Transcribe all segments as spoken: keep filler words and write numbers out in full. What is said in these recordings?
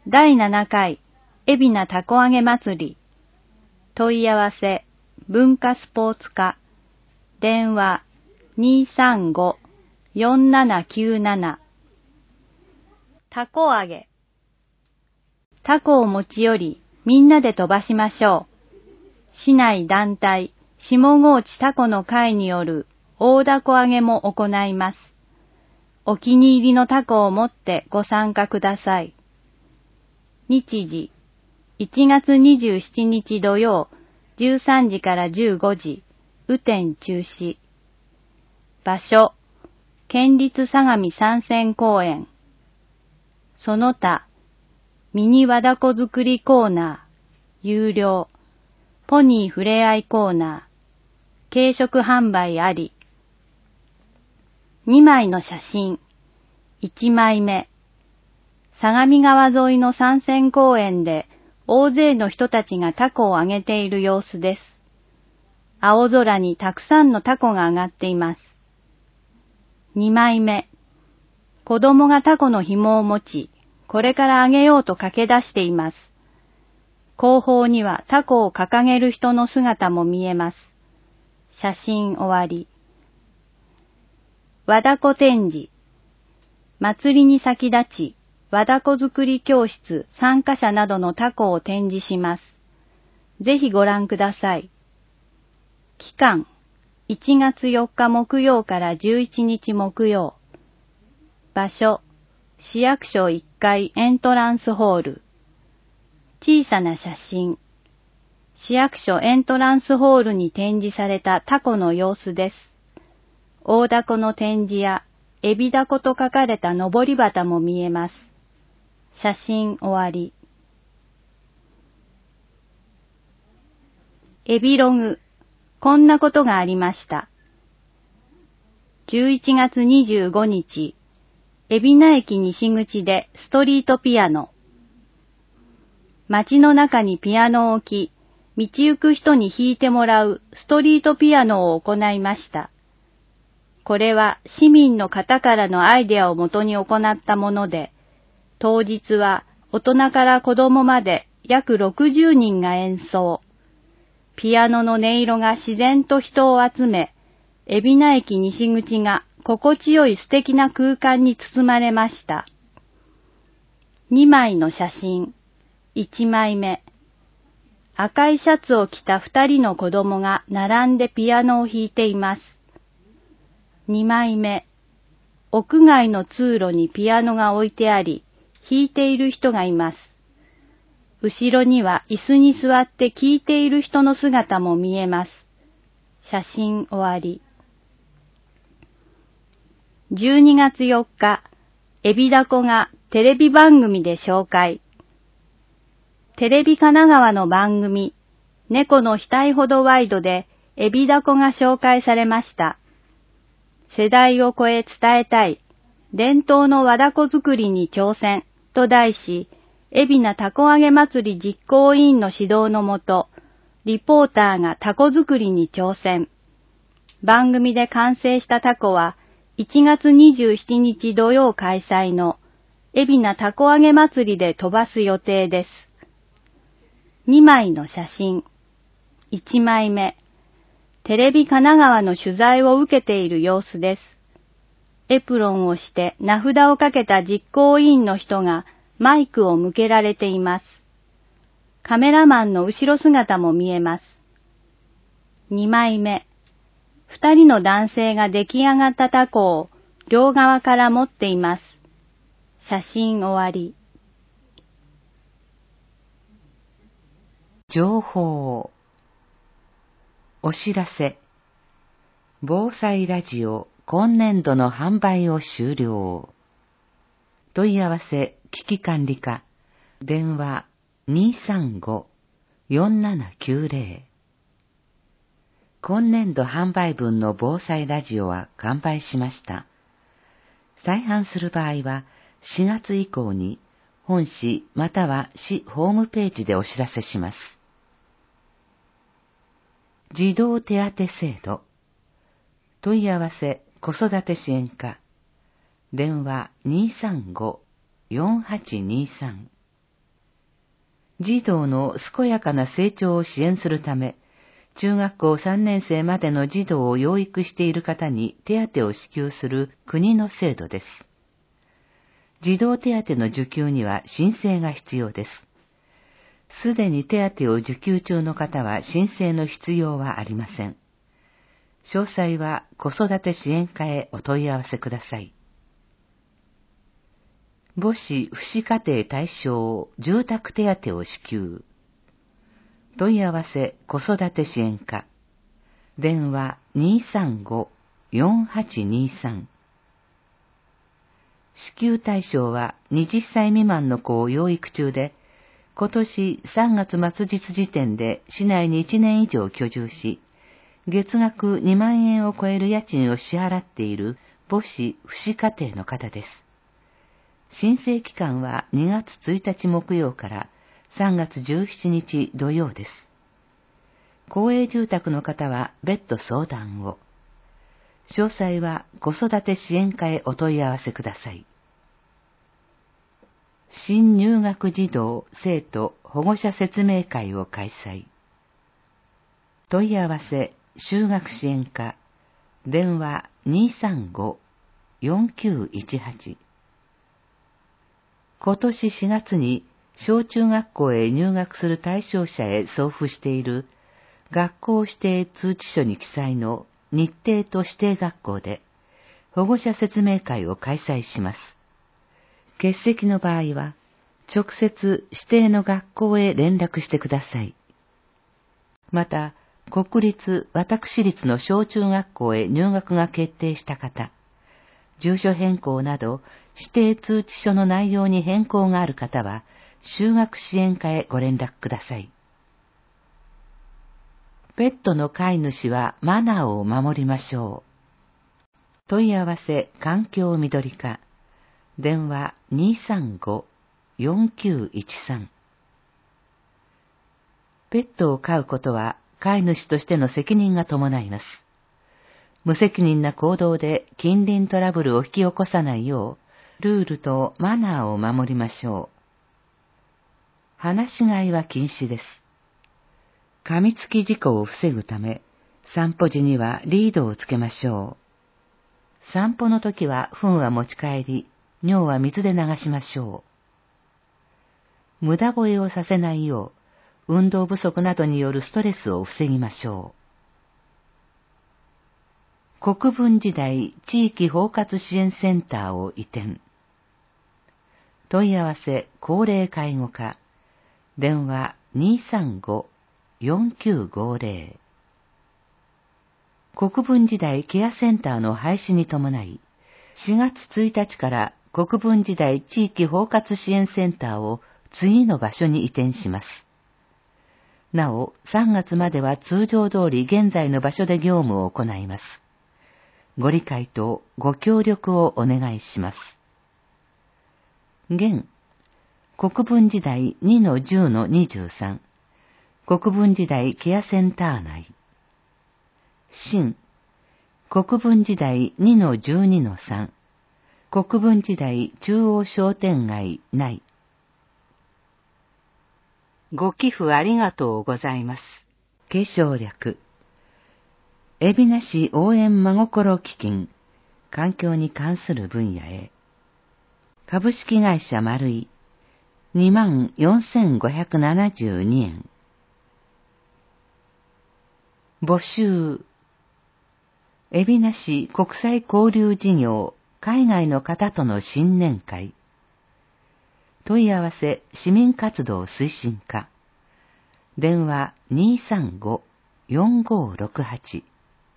だいななかい海老名たこ揚げ祭り。問い合わせ文化スポーツ課電話 にーさんご よんななきゅうなな。たこ揚げ。たこを持ち寄りみんなで飛ばしましょう。市内団体下河内たこの会による大凧揚げも行います。お気に入りのたこを持ってご参加ください。日時いちがつにじゅうしちにち土曜じゅうさんじからじゅうごじ、雨天中止。場所、県立相模山線公園。その他、ミニ和だこ作りコーナー、有料。ポニーふれあいコーナー、軽食販売あり。にまいの写真。いちまいめ。相模川沿いの山線公園で大勢の人たちがタコを揚げている様子です。青空にたくさんのタコが揚がっています。にまいめ。子供がタコの紐を持ち、これから揚げようと駆け出しています。後方にはタコを掲げる人の姿も見えます。写真終わり。和だこ展示。祭りに先立ち、和だこ作り教室参加者などのタコを展示します。ぜひご覧ください。期間、いちがつよっか木曜からじゅういちにち木曜。場所、市役所いっかいエントランスホール。小さな写真。市役所エントランスホールに展示されたタコの様子です。大凧の展示や、エビダコと書かれた上り旗も見えます。写真終わり。エビログ。こんなことがありました。じゅういちがつにじゅうごにち、海老名駅西口でストリートピアノ。街の中にピアノを置き、道行く人に弾いてもらうストリートピアノを行いました。これは市民の方からのアイデアをもとに行ったもので、当日は大人から子供まで約ろくじゅうにんが演奏。ピアノの音色が自然と人を集め、海老名駅西口が心地よい素敵な空間に包まれました。にまいの写真。いちまいめ。赤いシャツを着たふたりの子供が並んでピアノを弾いています。にまいめ。屋外の通路にピアノが置いてあり、弾いている人がいます。後ろには椅子に座って聴いている人の姿も見えます。写真終わり。じゅうにがつよっか、エビダコがテレビ番組で紹介。テレビ神奈川の番組、猫の額ほどワイドでエビダコが紹介されました。世代を超え伝えたい、伝統の和だこ作りに挑戦と題し、海老名たこ揚げ祭り実行委員の指導のもと、リポーターがたこ作りに挑戦。番組で完成したたこは、いちがつにじゅうしちにち土曜開催の海老名たこ揚げ祭りで飛ばす予定です。にまいの写真。いちまいめ。テレビ神奈川の取材を受けている様子です。エプロンをして名札をかけた実行委員の人がマイクを向けられています。カメラマンの後ろ姿も見えます。にまいめ。二人の男性が出来上がったタコを両側から持っています。写真終わり。 情報。お知らせ。防災ラジオ今年度の販売を終了。問い合わせ危機管理課電話 にーさんご よんななきゅうぜろ。今年度販売分の防災ラジオは完売しました。再販する場合はしがつ以降に本市または市ホームページでお知らせします。児童手当制度。問い合わせ子育て支援課電話 にーさんご よんはちにーさん児童の健やかな成長を支援するため、中学校さんねん生までの児童を養育している方に手当を支給する国の制度です。児童手当の受給には申請が必要です。すでに手当を受給中の方は申請の必要はありません。詳細は子育て支援課へお問い合わせください。母子父子家庭対象住宅手当を支給。問い合わせ子育て支援課。電話 にーさんご よんはちにーさん。支給対象ははたち未満の子を養育中で、今年さんがつ末日時点で市内にいちねん以上居住し、月額にまんえんを超える家賃を支払っている母子父子家庭の方です。申請期間はにがつついたち木曜からさんがつじゅうしちにち土曜です。公営住宅の方は別途相談を。詳細は子育て支援課へお問い合わせください。新入学児童生徒保護者説明会を開催。問い合わせ就学支援課。電話 にーさんご よんきゅういちはち。今年しがつに小中学校へ入学する対象者へ送付している学校指定通知書に記載の日程と指定学校で保護者説明会を開催します。欠席の場合は直接指定の学校へ連絡してください。また、国立、私立の小中学校へ入学が決定した方、住所変更など指定通知書の内容に変更がある方は、就学支援課へご連絡ください。ペットの飼い主はマナーを守りましょう。問い合わせ環境緑課。電話 にーさんご よんきゅういちさん。ペットを飼うことは飼い主としての責任が伴います。無責任な行動で近隣トラブルを引き起こさないよう、ルールとマナーを守りましょう。放し飼いは禁止です。噛みつき事故を防ぐため、散歩時にはリードをつけましょう。散歩の時は糞は持ち帰り、尿は水で流しましょう。無駄吠えをさせないよう、運動不足などによるストレスを防ぎましょう。国分時代地域包括支援センターを移転。問い合わせ高齢介護課。電話 にーさんご よんきゅうごぜろ。国分時代ケアセンターの廃止に伴い、しがつついたちから国分時代地域包括支援センターを次の場所に移転します。なお、さんがつまでは通常通り現在の場所で業務を行います。ご理解とご協力をお願いします。現、国分時代 にのじゅうのにじゅうさん、国分時代ケアセンター内。新、国分時代 にのじゅうにのさん、国分時代中央商店街内。ご寄付ありがとうございます。継承略。海老名市応援真心基金、環境に関する分野へ。株式会社丸井、にまんよんせんごひゃくななじゅうにえん。募集。海老名市国際交流事業海外の方との新年会。問い合わせ市民活動推進課。電話 にーさんご よんごろくはち。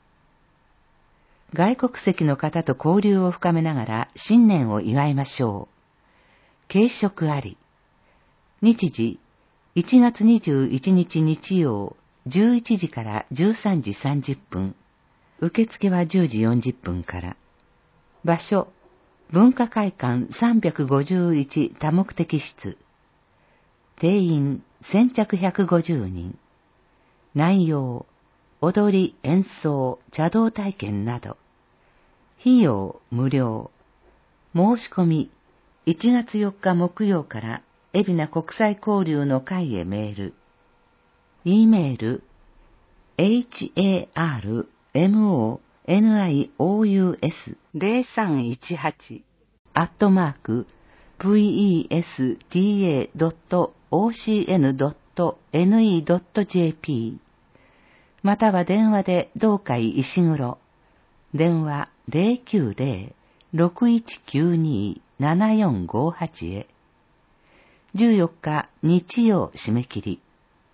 外国籍の方と交流を深めながら新年を祝いましょう。軽食あり。日時いちがつにじゅういちにち日曜じゅういちじからじゅうさんじさんじゅっぷん。受付はじゅうじよんじゅっぷんから。場所、文化会館さんびゃくごじゅういち多目的室。定員先着ひゃくごじゅうにん。内容、踊り、演奏、茶道体験など。費用無料。申し込みいちがつよっか木曜から海老名国際交流の会へメール。e メール、エイチエーアールエムオーエヌアイオーユーエスゼロさんいちはち アットマーク ブイイーエスティーエードットオーシーエヌドットエヌイードットジェーピー または電話で同会石黒。電話 ゼロきゅうゼロ ろくいちきゅうに ななよんごはち へ。じゅうよっか日曜締め切り。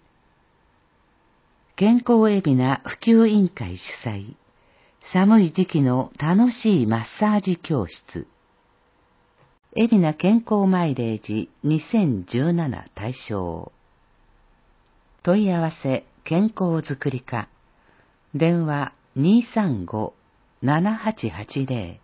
健康海老名普及委員会主催。寒い時期の楽しいマッサージ教室。海老名健康マイレージにせんじゅうなな対象。問い合わせ健康づくり課。電話 にさんご ななはちはちゼロ。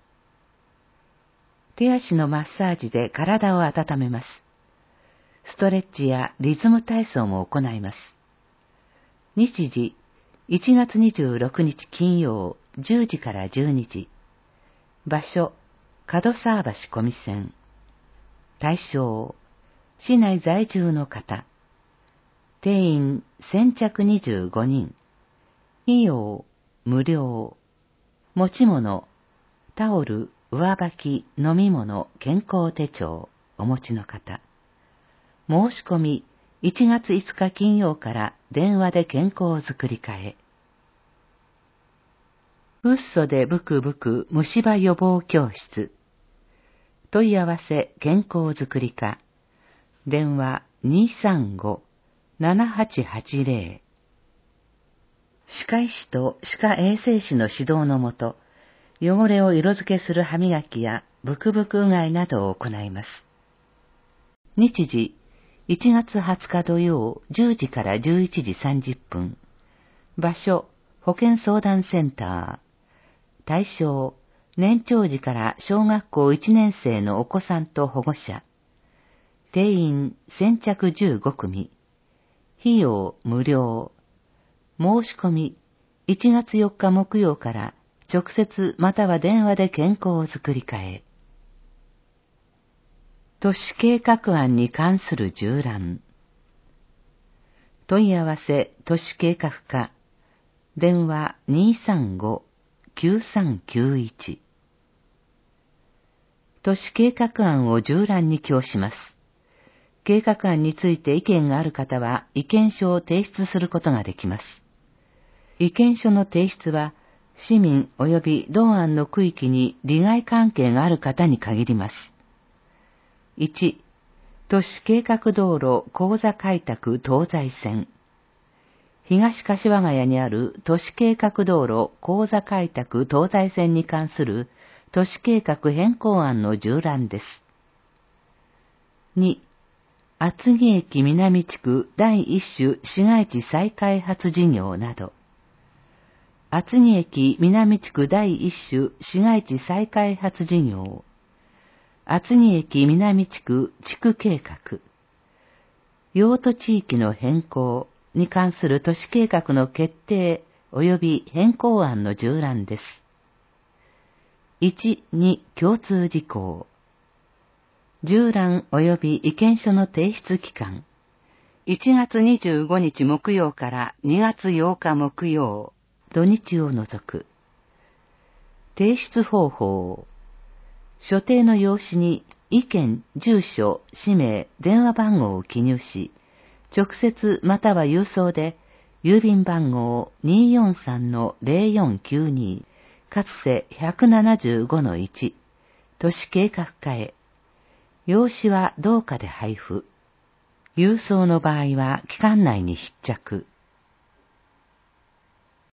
手足のマッサージで体を温めます。ストレッチやリズム体操も行います。日時、いちがつにじゅうろくにち金曜じゅうじからじゅうにじ。場所、門沢橋小見線。対象、市内在住の方。定員先着にじゅうごにん。費用、無料。持ち物、タオル、上履き、飲み物、健康手帳、お持ちの方。申し込み、いちがついつか金曜から電話で健康づくり課へ。フッ素でブクブク虫歯予防教室。問い合わせ健康づくり課。電話 にさんご ななはちはちゼロ。歯科医師と歯科衛生士の指導のもと、汚れを色付けする歯磨きやブクブクうがいなどを行います。日時、いちがつはつか土曜じゅうじからじゅういちじさんじゅっぷん。場所、保健相談センター。対象、年長児から小学校いちねん生のお子さんと保護者。定員先着じゅうごくみ。費用無料。申し込み、いちがつよっか木曜から直接または電話で健康づくり課へ。都市計画案に関する縦覧。問い合わせ都市計画課。電話 にさんご きゅうさんきゅういち。都市計画案を縦覧に供します。計画案について意見がある方は意見書を提出することができます。意見書の提出は市民及び同案の区域に利害関係がある方に限ります。いち、都市計画道路高座開拓東西線。東柏ヶ谷にある都市計画道路高座開拓東西線に関する都市計画変更案の縦覧です。に、厚木駅南地区第一種市街地再開発事業など。厚木駅南地区第一種市街地再開発事業。厚木駅南地区地区計画。用途地域の変更に関する都市計画の決定及び変更案の縦覧です。いち、に共通事項。縦覧及び意見書の提出期間。いちがつにじゅうごにち木曜からにがつようか木曜、土日を除く。提出方法。所定の用紙に意見、住所、氏名、電話番号を記入し、直接または郵送で、郵便番号 にーよんさんのゼロよんきゅうに、かつて ひゃくななじゅうごのいち、都市計画課へ。用紙は同課で配布。郵送の場合は期間内に必着。